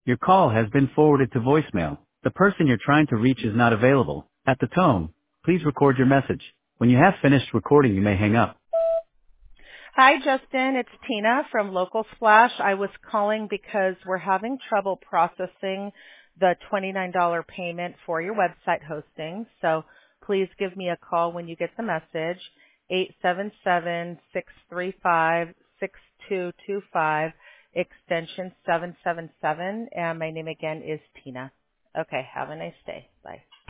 Your call has been forwarded to voicemail. The person you're trying to reach is not available. At the tone, please record your message. When you have finished recording, you may hang up. Hi, Justin. It's Tina from Local Splash. I was calling because we're having trouble processing the $29 payment for your website hosting. So please give me a call when you get the message, 877-635-6225, extension 777. And my name again is Tina. Okay, have a nice day. Bye.